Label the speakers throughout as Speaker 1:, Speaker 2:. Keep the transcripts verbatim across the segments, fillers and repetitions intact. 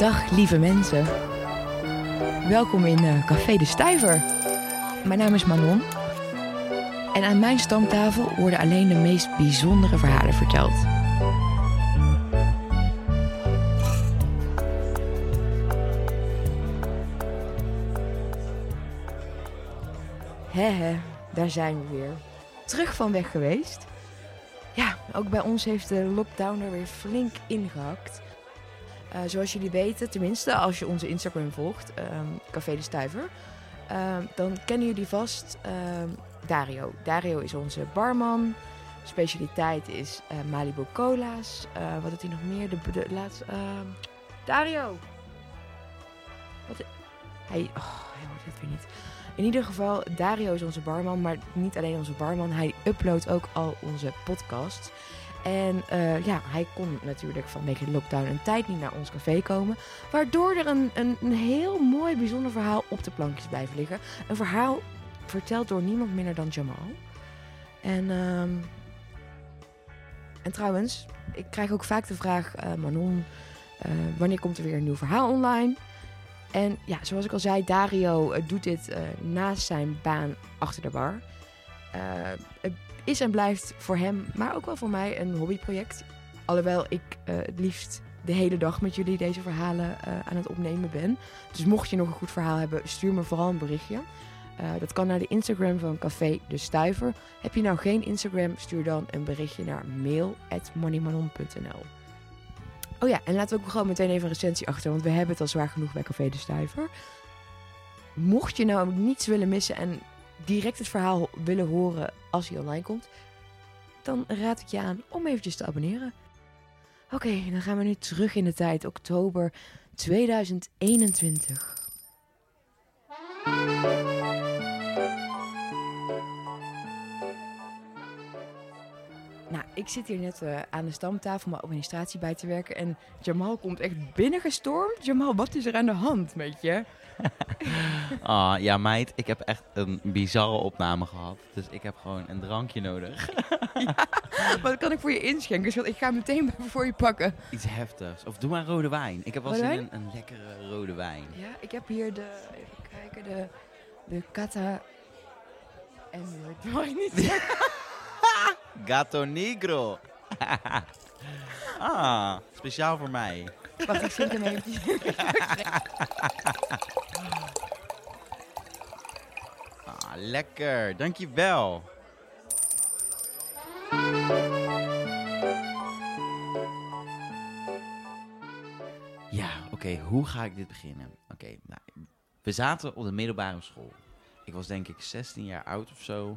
Speaker 1: Dag lieve mensen. Welkom in uh, Café de Stuyver. Mijn naam is Manon. En aan mijn stamtafel worden alleen de meest bijzondere verhalen verteld. Hehe, daar zijn we weer. Terug van weg geweest. Ja, ook bij ons heeft de lockdown er weer flink ingehakt. Uh, zoals jullie weten, tenminste als je onze Instagram volgt, um, Café de Stuyver, uh, dan kennen jullie vast uh, Dario. Dario is onze barman. Specialiteit is uh, Malibu Cola's. Uh, wat doet hij nog meer? De, de laatste... Uh, Dario! Wat, hij, oh, hij hoort het weer niet. In ieder geval, Dario is onze barman, maar niet alleen onze barman. Hij uploadt ook al onze podcasts. En uh, ja, hij kon natuurlijk vanwege de lockdown een tijd niet naar ons café komen. Waardoor er een, een, een heel mooi, bijzonder verhaal op de plankjes blijft liggen. Een verhaal verteld door niemand minder dan Jamal. En, um, en trouwens, ik krijg ook vaak de vraag, uh, Manon, uh, wanneer komt er weer een nieuw verhaal online? En ja, zoals ik al zei, Dario uh, doet dit uh, naast zijn baan achter de bar. Uh, het is en blijft voor hem, maar ook wel voor mij, een hobbyproject. Alhoewel ik uh, het liefst de hele dag met jullie deze verhalen uh, aan het opnemen ben. Dus mocht je nog een goed verhaal hebben, stuur me vooral een berichtje. Uh, dat kan naar de Instagram van Café de Stuyver. Heb je nou geen Instagram, stuur dan een berichtje naar mail at moneymanon punt n l. Oh ja, en laten we ook gewoon meteen even een recensie achter, want we hebben het al zwaar genoeg bij Café de Stuyver. Mocht je nou niets willen missen en direct het verhaal willen horen als hij online komt, dan raad ik je aan om eventjes te abonneren. Oké, okay, dan gaan we nu terug in de tijd, oktober tweeduizend eenentwintig. Nou, ik zit hier net uh, aan de stamtafel mijn administratie bij te werken en Jamal komt echt binnengestormd. Jamal, wat is er aan de hand met je?
Speaker 2: Ah, ja meid, ik heb echt een bizarre opname gehad. Dus ik heb gewoon een drankje nodig.
Speaker 1: Ja, maar dat kan ik voor je inschenken. Dus ik ga meteen voor je pakken.
Speaker 2: Iets heftigs. Of doe maar rode wijn. Ik heb wel zin in een, een lekkere rode wijn.
Speaker 1: Ja, ik heb hier de, even kijken, de, de Cata... En dat mag ik niet zeggen.
Speaker 2: Gato Negro. Ah, speciaal voor mij.
Speaker 1: Wacht, ik zink hem even.
Speaker 2: Ah, lekker. Dankjewel. Ja, oké. Okay, hoe ga ik dit beginnen? Oké, okay, nou, we zaten op de middelbare school. Ik was denk ik zestien jaar oud of zo.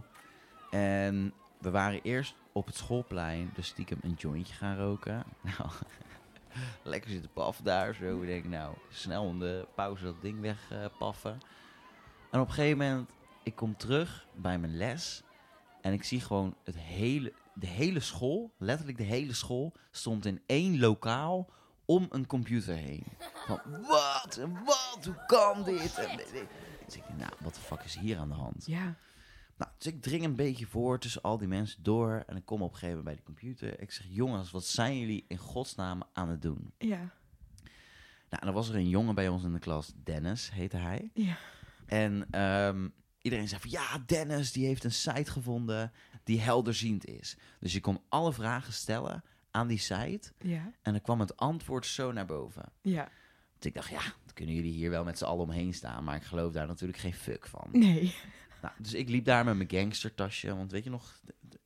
Speaker 2: En we waren eerst op het schoolplein, dus stiekem een jointje gaan roken. Nou, lekker zitten paffen daar zo. Ik denk, nou, snel in de pauze dat ding wegpaffen. Uh, en op een gegeven moment, ik kom terug bij mijn les. En ik zie gewoon het hele, de hele school, letterlijk de hele school, stond in één lokaal om een computer heen. Van, wat? Wat? Hoe kan dit? En, dus ik denk, nou, wat de fuck is hier aan de hand?
Speaker 1: Ja.
Speaker 2: Nou, dus ik dring een beetje voor tussen al die mensen door. En ik kom op een gegeven moment bij de computer. Ik zeg, jongens, wat zijn jullie in godsnaam aan het doen?
Speaker 1: Ja.
Speaker 2: Nou, en dan was er een jongen bij ons in de klas. Dennis heette hij.
Speaker 1: Ja.
Speaker 2: En um, iedereen zei van, ja, Dennis, die heeft een site gevonden die helderziend is. Dus je kon alle vragen stellen aan die site.
Speaker 1: Ja.
Speaker 2: En dan kwam het antwoord zo naar boven.
Speaker 1: Ja.
Speaker 2: Dus ik dacht, ja, dan kunnen jullie hier wel met z'n allen omheen staan. Maar ik geloof daar natuurlijk geen fuck van.
Speaker 1: Nee.
Speaker 2: Nou, dus ik liep daar met mijn gangstertasje. Want weet je nog,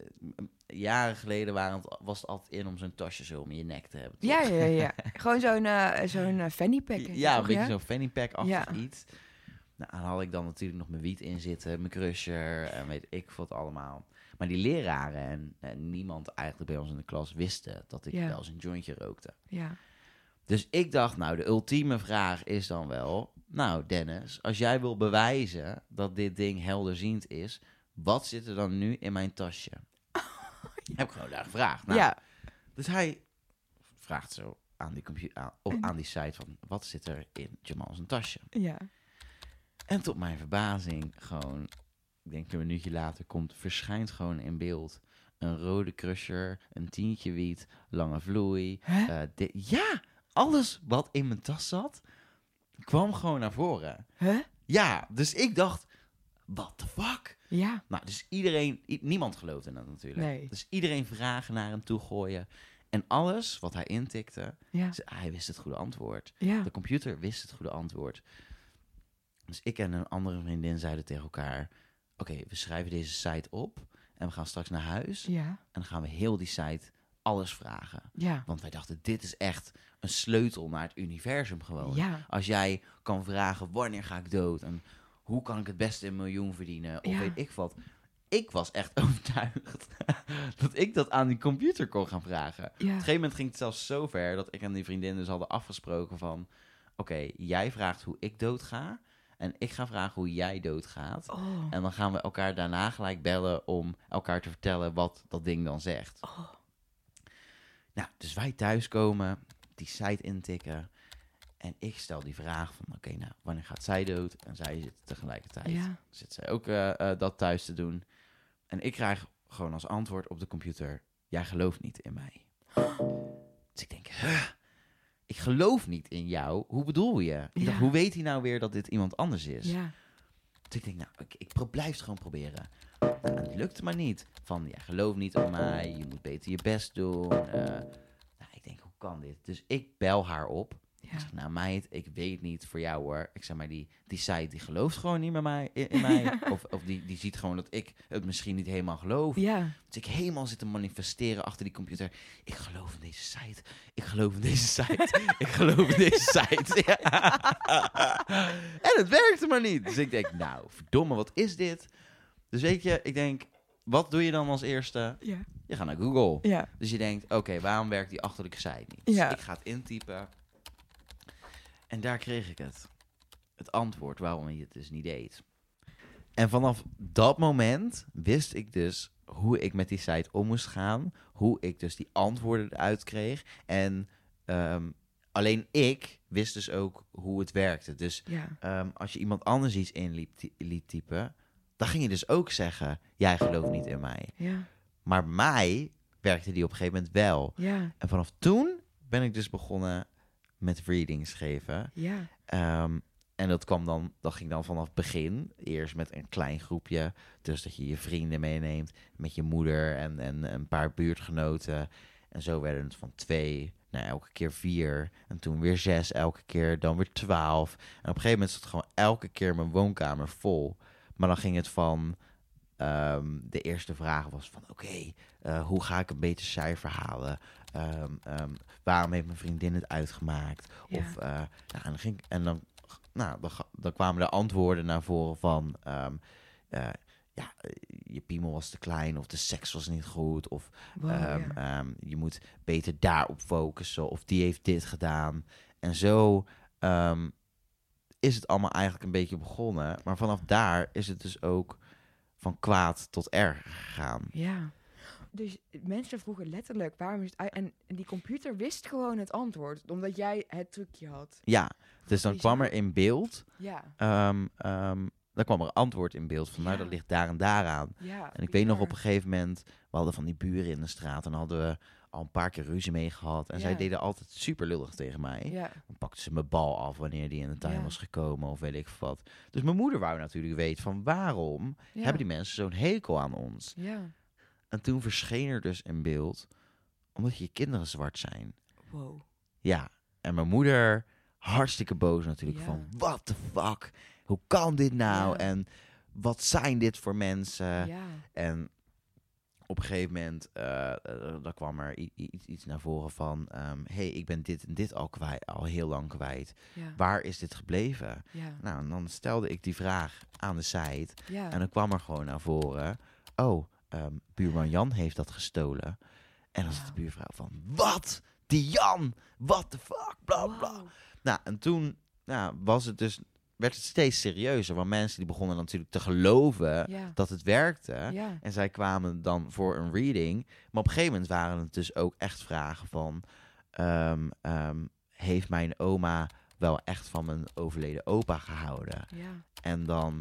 Speaker 2: jaren geleden waren het, was het altijd in om zo'n tasje zo om je nek te hebben. Toch?
Speaker 1: Ja, ja, ja. Gewoon zo'n, uh, zo'n uh, fanny pack.
Speaker 2: Ja, een
Speaker 1: toch,
Speaker 2: beetje
Speaker 1: ja?
Speaker 2: zo'n fanny pack-achtig
Speaker 1: Ja.
Speaker 2: iets. Nou, dan had ik dan natuurlijk nog mijn wiet in zitten, mijn crusher en weet ik wat allemaal. Maar die leraren en, en niemand eigenlijk bij ons in de klas wisten dat ik
Speaker 1: Ja.
Speaker 2: wel eens een jointje rookte.
Speaker 1: Ja.
Speaker 2: Dus ik dacht, nou, de ultieme vraag is dan wel, nou Dennis, als jij wil bewijzen dat dit ding helderziend is, wat zit er dan nu in mijn tasje? Oh, ja. Heb ik gewoon daar gevraagd. Nou,
Speaker 1: ja.
Speaker 2: Dus hij vraagt zo aan die, computer, aan, op, aan die site van, wat zit er in Jamal zijn tasje?
Speaker 1: Ja.
Speaker 2: En tot mijn verbazing, gewoon, ik denk een minuutje later, komt, verschijnt gewoon in beeld een rode crusher, een tientje wiet, lange vloei.
Speaker 1: Huh?
Speaker 2: Uh, di- ja, alles wat in mijn tas zat, kwam gewoon naar voren.
Speaker 1: Huh?
Speaker 2: Ja, dus ik dacht, what the fuck?
Speaker 1: Ja.
Speaker 2: Nou, dus iedereen, i- niemand geloofde dat natuurlijk.
Speaker 1: Nee.
Speaker 2: Dus iedereen vragen naar hem toe gooien. En alles wat hij intikte,
Speaker 1: Ja.
Speaker 2: ze- hij wist het goede antwoord.
Speaker 1: Ja.
Speaker 2: De computer wist het goede antwoord. Dus ik en een andere vriendin zeiden tegen elkaar, oké, we schrijven deze site op en we gaan straks naar huis.
Speaker 1: Ja.
Speaker 2: En dan gaan we heel die site alles vragen.
Speaker 1: Ja.
Speaker 2: Want wij dachten, dit is echt een sleutel naar het universum gewoon.
Speaker 1: Ja.
Speaker 2: Als jij kan vragen, wanneer ga ik dood? En hoe kan ik het beste een miljoen verdienen? Of
Speaker 1: Ja.
Speaker 2: weet ik wat. Ik was echt overtuigd dat ik dat aan die computer kon gaan vragen. Op
Speaker 1: Ja.
Speaker 2: een gegeven moment ging het zelfs zo ver dat ik en die vriendin dus hadden afgesproken van, oké, jij vraagt hoe ik doodga en ik ga vragen hoe jij doodgaat.
Speaker 1: Oh.
Speaker 2: En dan gaan we elkaar daarna gelijk bellen om elkaar te vertellen wat dat ding dan zegt.
Speaker 1: Oh.
Speaker 2: Nou, dus wij thuiskomen, die site intikken. En ik stel die vraag van, oké, nou, wanneer gaat zij dood? En zij zit tegelijkertijd.
Speaker 1: Ja.
Speaker 2: Zit zij ook eh, eh, dat thuis te doen. En ik krijg gewoon als antwoord op de computer, jij gelooft niet in mij. Dus ik denk, huh? Ik geloof niet in jou. Hoe bedoel je? Ik
Speaker 1: Ja.
Speaker 2: dacht, hoe weet hij nou weer dat dit iemand anders is?
Speaker 1: Ja.
Speaker 2: Dus ik denk, nou, ik, ik pro- blijf het gewoon proberen. Nou, het lukte maar niet. Van, ja, geloof niet in mij, je moet beter je best doen. Eh, nou, ik denk, hoe kan dit? Dus ik bel haar op.
Speaker 1: Ja.
Speaker 2: Ik zeg, nou meid, ik weet niet voor jou hoor. Ik zeg maar, die, die site die gelooft gewoon niet meer mij, in, in mij. Of, of die, die ziet gewoon dat ik het misschien niet helemaal geloof.
Speaker 1: Ja.
Speaker 2: Dus ik helemaal zit te manifesteren achter die computer. Ik geloof in deze site. Ik geloof in deze site. Ik geloof in deze site. Ja. En het werkte maar niet. Dus ik denk, nou, verdomme, wat is dit? Dus weet je, ik denk, wat doe je dan als eerste?
Speaker 1: Ja.
Speaker 2: Je gaat naar Google.
Speaker 1: Ja.
Speaker 2: Dus je denkt, oké, waarom werkt die achterlijke site niet? Dus
Speaker 1: Ja.
Speaker 2: ik ga het intypen. En daar kreeg ik het. Het antwoord waarom je het dus niet deed. En vanaf dat moment wist ik dus hoe ik met die site om moest gaan. Hoe ik dus die antwoorden eruit kreeg. En ehm, alleen ik wist dus ook hoe het werkte. Dus
Speaker 1: Ja.
Speaker 2: ehm, als je iemand anders iets in liet, ty- liet typen, dan ging je dus ook zeggen, jij gelooft niet in mij.
Speaker 1: Ja.
Speaker 2: Maar bij mij werkte die op een gegeven moment wel.
Speaker 1: Ja.
Speaker 2: En vanaf toen ben ik dus begonnen met readings geven.
Speaker 1: Ja.
Speaker 2: Ehm, en dat kwam dan, dat ging dan vanaf het begin. Eerst met een klein groepje. Dus dat je je vrienden meeneemt. Met je moeder en, en een paar buurtgenoten. En zo werden het van twee, nou elke keer vier. En toen weer zes elke keer. Dan weer twaalf. En op een gegeven moment zat het gewoon elke keer mijn woonkamer vol. Maar dan ging het van... ehm, de eerste vraag was van... Oké, eh, hoe ga ik een beter cijfer halen? Ehm, ehm, waarom heeft mijn vriendin het uitgemaakt?
Speaker 1: Ja.
Speaker 2: Of, uh, nou, en dan, ging, en dan, nou, dan, ga- dan kwamen de antwoorden naar voren van... ehm, uh, ja, je piemel was te klein of de seks was niet goed. Of
Speaker 1: Wow,
Speaker 2: ehm,
Speaker 1: ja.
Speaker 2: ehm, je moet beter daarop focussen. Of die heeft dit gedaan. En zo ehm, is het allemaal eigenlijk een beetje begonnen. Maar vanaf daar is het dus ook van kwaad tot erg gegaan.
Speaker 1: Ja. Dus mensen vroegen letterlijk, waarom is het uit... En die computer wist gewoon het antwoord, omdat jij het trucje had.
Speaker 2: Ja, dus dan
Speaker 1: Bizar.
Speaker 2: kwam er in beeld...
Speaker 1: Ja.
Speaker 2: ehm, ehm, dan kwam er een antwoord in beeld van, nou,
Speaker 1: Ja.
Speaker 2: dat ligt daar en daaraan.
Speaker 1: Ja.
Speaker 2: En ik weet nog op een
Speaker 1: bizar.
Speaker 2: gegeven moment, we hadden van die buren in de straat en hadden we al een paar keer ruzie mee gehad. En
Speaker 1: Ja.
Speaker 2: zij deden altijd super lullig tegen mij.
Speaker 1: Ja.
Speaker 2: Dan pakten ze mijn bal af wanneer die in de tuin
Speaker 1: Ja.
Speaker 2: was gekomen of weet ik wat. Dus mijn moeder wou natuurlijk weten van waarom
Speaker 1: Ja.
Speaker 2: hebben die mensen zo'n hekel aan ons?
Speaker 1: Ja.
Speaker 2: En toen verscheen er dus in beeld, omdat je kinderen zwart zijn.
Speaker 1: Wow.
Speaker 2: Ja, en mijn moeder hartstikke boos natuurlijk
Speaker 1: Ja.
Speaker 2: van, what the fuck? Hoe kan dit nou?
Speaker 1: Ja.
Speaker 2: En wat zijn dit voor mensen?
Speaker 1: Ja.
Speaker 2: En op een gegeven moment, uh, uh, dan kwam er i- i- iets, iets naar voren van... Um, hey, ik ben dit en dit al kwijt, al heel lang kwijt.
Speaker 1: Ja.
Speaker 2: Waar is dit gebleven?
Speaker 1: Ja.
Speaker 2: Nou, en dan stelde ik die vraag aan de site.
Speaker 1: Ja.
Speaker 2: En dan kwam er gewoon naar voren... Oh, um, buurman Jan heeft dat gestolen. En dan zit de
Speaker 1: Wauw.
Speaker 2: buurvrouw van... Wat? Die Jan? What the fuck? Bla, bla.
Speaker 1: Wow.
Speaker 2: Nou, en toen nou, was het dus... werd het steeds serieuzer. Want mensen die begonnen natuurlijk te geloven
Speaker 1: Ja.
Speaker 2: dat het werkte.
Speaker 1: Ja.
Speaker 2: En zij kwamen dan voor een reading. Maar op een gegeven moment waren het dus ook echt vragen van... ehm, ehm, heeft mijn oma wel echt van mijn overleden opa gehouden?
Speaker 1: Ja.
Speaker 2: En dan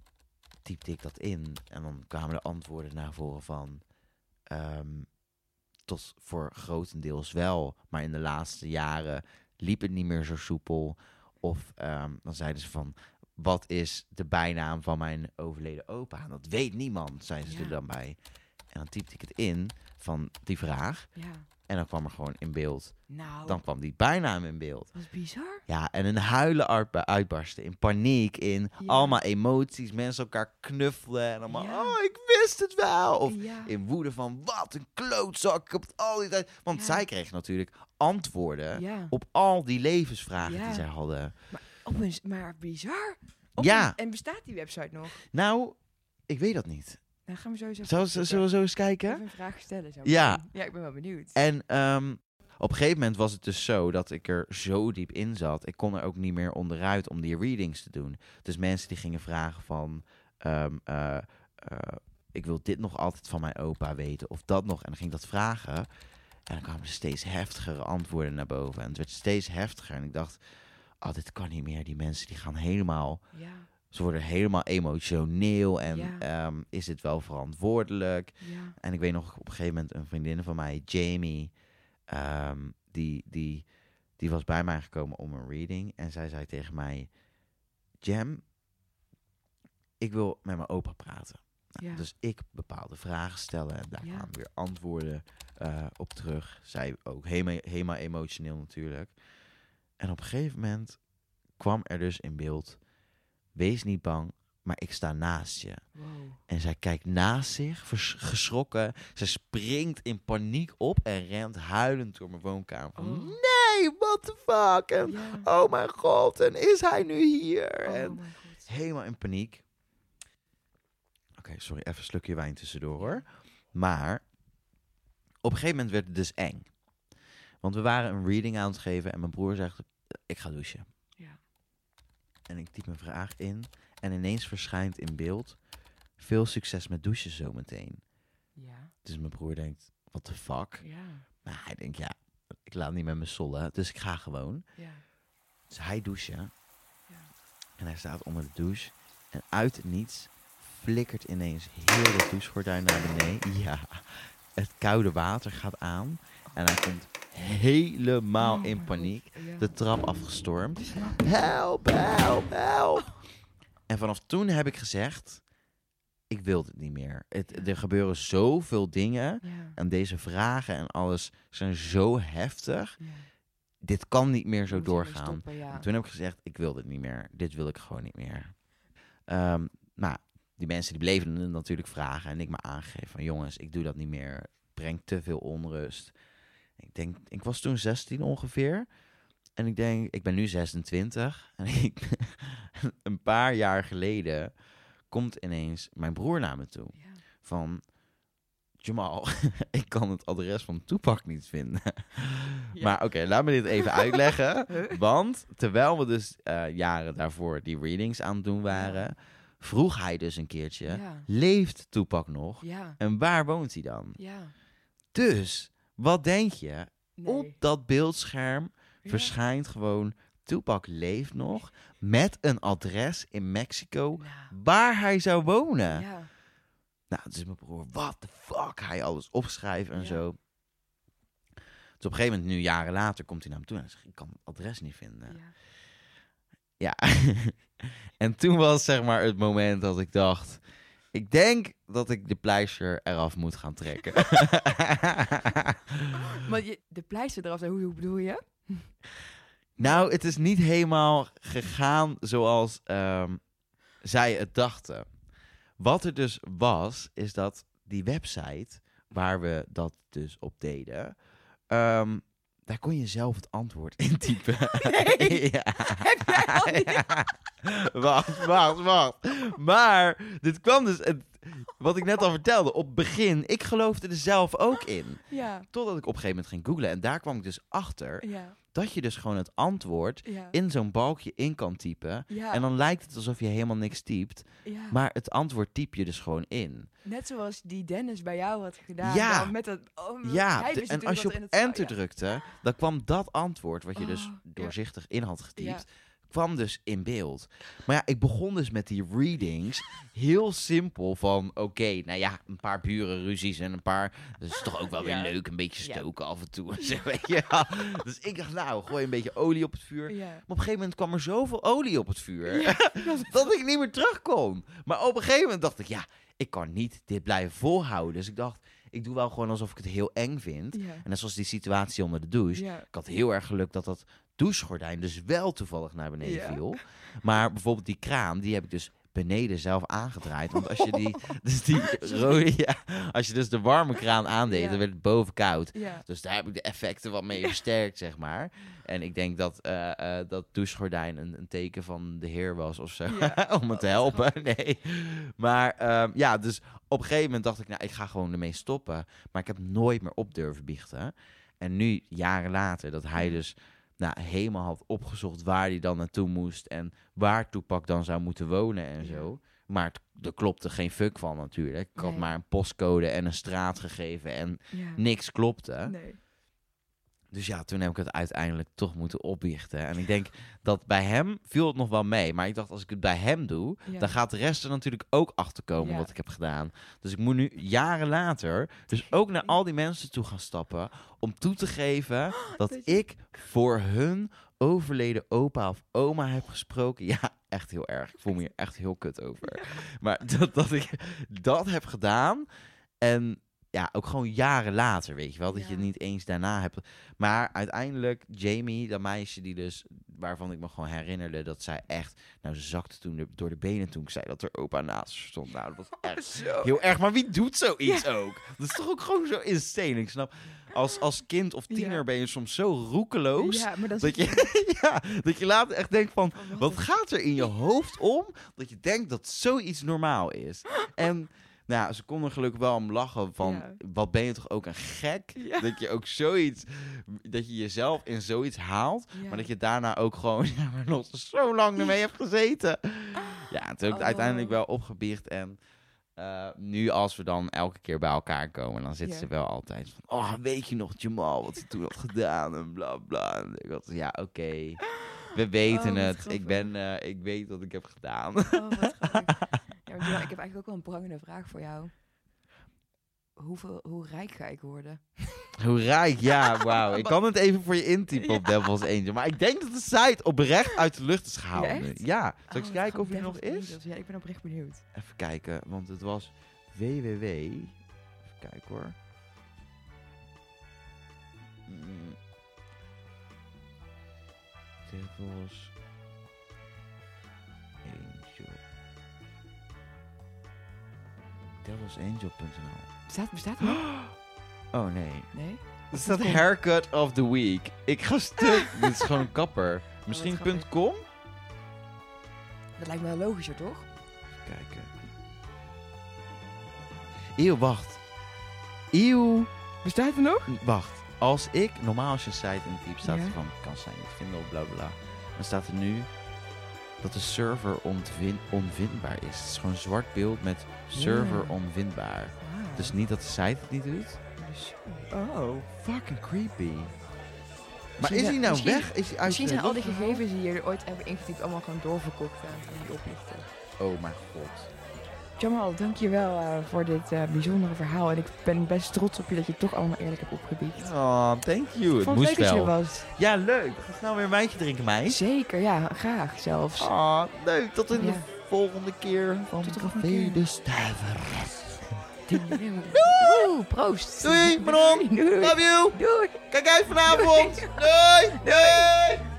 Speaker 2: typte ik dat in. En dan kwamen de antwoorden naar voren van... ehm, tot voor grotendeels wel. Maar in de laatste jaren liep het niet meer zo soepel. Of um, dan zeiden ze van, wat is de bijnaam van mijn overleden opa? Dat weet niemand, zeiden ze
Speaker 1: Ja.
Speaker 2: er dan bij. En dan typte ik het in van die vraag.
Speaker 1: Ja.
Speaker 2: En dan kwam er gewoon in beeld.
Speaker 1: Nou,
Speaker 2: Dan kwam die bijnaam in beeld.
Speaker 1: dat is bizar.
Speaker 2: Ja, en een huilen uit- uitbarsten, in paniek, in
Speaker 1: Ja.
Speaker 2: allemaal emoties. Mensen elkaar knuffelen en allemaal,
Speaker 1: Ja.
Speaker 2: oh, ik wist het wel. Of
Speaker 1: Ja.
Speaker 2: in woede van, wat een klootzak, ik heb het al die tijd. Want
Speaker 1: Ja.
Speaker 2: zij kreeg natuurlijk antwoorden
Speaker 1: Ja.
Speaker 2: op al die levensvragen
Speaker 1: Ja.
Speaker 2: die zij hadden.
Speaker 1: Op een, maar bizar. Op
Speaker 2: Ja.
Speaker 1: een- en bestaat die website nog?
Speaker 2: Nou, ik weet dat niet.
Speaker 1: Dan gaan we sowieso
Speaker 2: Zullen we,
Speaker 1: opzoeken.
Speaker 2: zullen we zo eens kijken?
Speaker 1: Even een vraag stellen. Zo
Speaker 2: Ja.
Speaker 1: meteen. Ja, ik ben wel benieuwd.
Speaker 2: En ehm, op een gegeven moment was het dus zo dat ik er zo diep in zat. Ik kon er ook niet meer onderuit om die readings te doen. Dus mensen die gingen vragen van... ehm, eh, eh, ik wil dit nog altijd van mijn opa weten. Of dat nog. En dan ging ik dat vragen. En dan kwamen er steeds heftigere antwoorden naar boven. En het werd steeds heftiger. En ik dacht... Oh, dit kan niet meer. Die mensen die gaan helemaal...
Speaker 1: Ja.
Speaker 2: Ze worden helemaal emotioneel. En
Speaker 1: Ja.
Speaker 2: ehm, is dit wel verantwoordelijk?
Speaker 1: Ja.
Speaker 2: En ik weet nog op een gegeven moment een vriendin van mij, Jamie, ehm, die, die, die was bij mij gekomen om een reading. En zij zei tegen mij, Jam, ik wil met mijn opa praten. Nou,
Speaker 1: Ja.
Speaker 2: Dus ik bepaalde vragen stellen en daar
Speaker 1: Ja.
Speaker 2: kwamen weer antwoorden eh, op terug. Zij ook helemaal, helemaal emotioneel natuurlijk. En op een gegeven moment kwam er dus in beeld, wees niet bang, maar ik sta naast je.
Speaker 1: Wow.
Speaker 2: En zij kijkt naast zich, vers- geschrokken. Zij springt in paniek op en rent huilend door mijn woonkamer. Van,
Speaker 1: Oh.
Speaker 2: nee, what the fuck? En,
Speaker 1: Ja.
Speaker 2: oh mijn god, en is hij nu hier?
Speaker 1: Oh
Speaker 2: en
Speaker 1: mijn god.
Speaker 2: helemaal in paniek. Oké, sorry, even een slukje wijn tussendoor hoor. Maar op een gegeven moment werd het dus eng. Want we waren een reading aan het geven en mijn broer zegt, ik ga douchen.
Speaker 1: Ja.
Speaker 2: En ik typ mijn vraag in en ineens verschijnt in beeld, veel succes met douchen zometeen.
Speaker 1: Ja.
Speaker 2: Dus mijn broer denkt, what the fuck?
Speaker 1: Ja.
Speaker 2: Maar hij denkt, ja, ik laat niet met me sollen, dus ik ga gewoon.
Speaker 1: Ja.
Speaker 2: Dus hij douchen
Speaker 1: Ja.
Speaker 2: en hij staat onder de douche. En uit het niets flikkert ineens heel de douchegordijn naar beneden. Ja, het koude water gaat aan en hij komt helemaal
Speaker 1: Oh
Speaker 2: in
Speaker 1: mijn
Speaker 2: paniek
Speaker 1: god. Ja.
Speaker 2: de trap afgestormd.
Speaker 1: Snap ik.
Speaker 2: Help, help, help. En vanaf toen heb ik gezegd, ik wil dit niet meer. Het,
Speaker 1: Ja.
Speaker 2: Er gebeuren zoveel dingen
Speaker 1: Ja.
Speaker 2: en deze vragen en alles zijn zo heftig.
Speaker 1: Ja.
Speaker 2: Dit kan niet meer zo
Speaker 1: Moet hiermee
Speaker 2: doorgaan.
Speaker 1: stoppen, ja.
Speaker 2: En toen heb ik gezegd, ik wil dit niet meer. Dit wil ik gewoon niet meer. Ehm, nou, die mensen die bleven het natuurlijk vragen en ik me aangegeven van jongens, ik doe dat niet meer. Brengt te veel onrust. Ik denk, ik was toen zestien ongeveer. En ik denk, ik ben nu zesentwintig. En ik, een paar jaar geleden komt ineens mijn broer naar me toe.
Speaker 1: Ja.
Speaker 2: Van, Jamal, ik kan het adres van Tupac niet vinden.
Speaker 1: Ja.
Speaker 2: Maar oké, laat me dit even uitleggen.
Speaker 1: Huh?
Speaker 2: Want terwijl we dus eh, jaren daarvoor die readings aan het doen waren, vroeg hij dus een keertje,
Speaker 1: Ja.
Speaker 2: leeft Tupac nog?
Speaker 1: Ja.
Speaker 2: En waar woont hij dan?
Speaker 1: Ja.
Speaker 2: Dus, wat denk je?
Speaker 1: Nee.
Speaker 2: Op dat beeldscherm
Speaker 1: Ja.
Speaker 2: verschijnt gewoon, Tupac leeft nog, met een adres in Mexico
Speaker 1: Nou.
Speaker 2: waar hij zou wonen.
Speaker 1: Ja.
Speaker 2: Nou, dus mijn broer, what the fuck? Hij alles opschrijven en
Speaker 1: Ja.
Speaker 2: zo. Dus op een gegeven moment, nu jaren later, komt hij naar me toe en hij zegt, ik kan het adres niet vinden.
Speaker 1: Ja.
Speaker 2: Ja. En toen was zeg maar het moment dat ik dacht, ik denk dat ik de pleister eraf moet gaan trekken.
Speaker 1: Maar je, de pleister eraf, hoe, hoe bedoel je?
Speaker 2: Nou, het is niet helemaal gegaan zoals ehm, zij het dachten. Wat er dus was, is dat die website waar we dat dus op deden, ehm, daar kon je zelf het antwoord intypen.
Speaker 1: Nee.
Speaker 2: Ja.
Speaker 1: Heb jij al die-
Speaker 2: Ja. Wacht, wacht, wacht. Maar dit kwam dus, het, wat ik net al vertelde, op het begin, ik geloofde er zelf ook in.
Speaker 1: Ja.
Speaker 2: Totdat ik op een gegeven moment ging googlen en daar kwam ik dus achter
Speaker 1: Ja.
Speaker 2: dat je dus gewoon het antwoord
Speaker 1: Ja.
Speaker 2: in zo'n balkje in kan typen.
Speaker 1: Ja.
Speaker 2: En dan lijkt het alsof je helemaal niks typt.
Speaker 1: Ja.
Speaker 2: Maar het antwoord typ je dus gewoon in.
Speaker 1: Net zoals die Dennis bij jou had gedaan.
Speaker 2: Ja.
Speaker 1: dan Met dat, oh,
Speaker 2: Ja,
Speaker 1: hij
Speaker 2: de-
Speaker 1: wist
Speaker 2: en
Speaker 1: natuurlijk
Speaker 2: als je
Speaker 1: wat
Speaker 2: op
Speaker 1: in het-
Speaker 2: enter
Speaker 1: ja.
Speaker 2: drukte, dan kwam dat antwoord wat je dus
Speaker 1: Oh, ja.
Speaker 2: doorzichtig in had getypt,
Speaker 1: Ja.
Speaker 2: kwam dus in beeld. Maar ja, ik begon dus met die readings heel simpel van... Oké, okay, nou ja, een paar burenruzies en een paar... Dat is toch ook wel weer ja. leuk, een beetje stoken ja. af en toe. Zo, weet je. Ja. Dus ik dacht, nou, gooi een beetje olie op het vuur. Ja. Maar op een gegeven moment kwam er zoveel olie op het vuur... Ja. dat ik niet meer terug kon. Maar op een gegeven moment dacht ik, ja, ik kan niet dit blijven volhouden. Dus ik dacht... Ik doe wel gewoon alsof ik het heel eng vind. Ja. En net zoals die situatie onder de douche. Ja. Ik had heel erg geluk dat dat douchegordijn dus wel toevallig naar beneden ja. viel. Maar bijvoorbeeld die kraan, die heb ik dus beneden zelf aangedraaid. Want als je die, dus die rode, ja, als je dus de warme kraan aandeed, ja. dan werd het boven koud. Ja. Dus daar heb ik de effecten wat mee versterkt, zeg maar. En ik denk dat uh, uh, dat douchegordijn een, een teken van de Heer was of zo. Ja. Om me te helpen. Nee. Maar um, ja, dus op een gegeven moment dacht ik, nou, ik ga gewoon ermee stoppen. Maar ik heb nooit meer op durven biechten. En nu, jaren later, dat hij dus nou, helemaal had opgezocht waar hij dan naartoe moest en waar Tupac dan zou moeten wonen en ja. zo. Maar het, er klopte geen fuck van natuurlijk. Ik had nee. maar een postcode en een straat gegeven en ja. niks klopte. Nee. Dus ja, toen heb ik het uiteindelijk toch moeten opbiechten. En ik denk dat bij hem viel het nog wel mee. Maar ik dacht, als ik het bij hem doe, ja. dan gaat de rest er natuurlijk ook achterkomen ja. wat ik heb gedaan. Dus ik moet nu jaren later dus ook naar al die mensen toe gaan stappen om toe te geven dat ik voor hun overleden opa of oma heb gesproken. Ja, echt heel erg. Ik voel me hier echt heel kut over. Ja. Maar dat, dat ik dat heb gedaan en... Ja, ook gewoon jaren later, weet je wel. Dat ja. je het niet eens daarna hebt. Maar uiteindelijk, Jamie, dat meisje die dus... waarvan ik me gewoon herinnerde dat zij echt... Nou, ze zakte toen de, door de benen toen ik zei dat er opa naast stond. Nou, dat was echt oh, heel erg. Maar wie doet zoiets ja. ook? Dat is toch ook gewoon zo insane. Ik snap, als, als kind of tiener ja. ben je soms zo roekeloos... Ja, maar dat, is... dat, je, ja, dat je later echt denkt van... Oh, wat gaat er in je hoofd om? Dat je denkt dat zoiets normaal is. En... Nou, ze konden gelukkig wel om lachen van, ja. wat ben je toch ook een gek? Ja. Dat je ook zoiets, dat je jezelf in zoiets haalt, ja. maar dat je daarna ook gewoon, ja, maar nog zo lang ermee hebt gezeten. Ja, toen heb ik het oh. uiteindelijk wel opgebiecht en uh, nu als we dan elke keer bij elkaar komen, dan zitten ja. ze wel altijd van, oh, weet je nog, Jamal, wat hij toen had gedaan en bla bla. En ik dacht, ja, oké. Okay. We weten oh, het. Ik ben, uh, ik weet wat ik heb gedaan. Oh, wat
Speaker 1: ja, ik heb eigenlijk ook wel een prangende vraag voor jou. Hoeveel, hoe rijk ga ik worden?
Speaker 2: Hoe rijk? Ja, wauw. Ik kan het even voor je intypen ja. op Devil's Angel. Maar ik denk dat de site oprecht uit de lucht is gehaald. Ja, nu. Ja. Zal ik eens oh, kijken of hij nog is?
Speaker 1: Angels. Ja, ik ben oprecht benieuwd.
Speaker 2: Even kijken, want het was w w w. Even kijken hoor. Mm. Devil's Angel. Devil's Angel punt n l.
Speaker 1: Bestaat, bestaat het nog?
Speaker 2: Oh nee.
Speaker 1: Nee?
Speaker 2: Er staat haircut of the week. Ik ga stuk. Dit is gewoon een kapper. Misschien oh, .com?
Speaker 1: Dat lijkt me wel logischer, toch?
Speaker 2: Even kijken. Eeuw, wacht. Eeuw.
Speaker 1: Bestaat het nog?
Speaker 2: Wacht. Als ik, normaal als je een site in type staat ja. er van, kan zijn niet vinden of bla bla. Dan staat er nu dat de server ontvin- onvindbaar is. Het is gewoon een zwart beeld met server ja. onvindbaar. Wow. Dus niet dat de site het niet doet. Oh, fucking creepy. Maar is hij nou misschien, weg? Is hij uit
Speaker 1: misschien zijn al die gegevens die je er ooit hebben ingetypt allemaal gewoon doorverkocht aan die oplichter.
Speaker 2: Oh mijn god.
Speaker 1: Jamal, dankjewel uh, voor dit uh, bijzondere verhaal. En ik ben best trots op je dat je het toch allemaal eerlijk hebt opgebiecht.
Speaker 2: Oh, thank you. Het
Speaker 1: Vond
Speaker 2: moest
Speaker 1: leuk wel. Dat je er was.
Speaker 2: Ja, leuk. Ga snel weer een wijntje drinken, meid.
Speaker 1: Zeker, ja. Graag zelfs.
Speaker 2: Oh, leuk. Tot in ja. de volgende keer van
Speaker 1: Tot de
Speaker 2: Café de Stuiver.
Speaker 1: Oeh, proost.
Speaker 2: Doei, Manon. Love you.
Speaker 1: Doei.
Speaker 2: Kijk uit vanavond. Doei. Doei. Doei.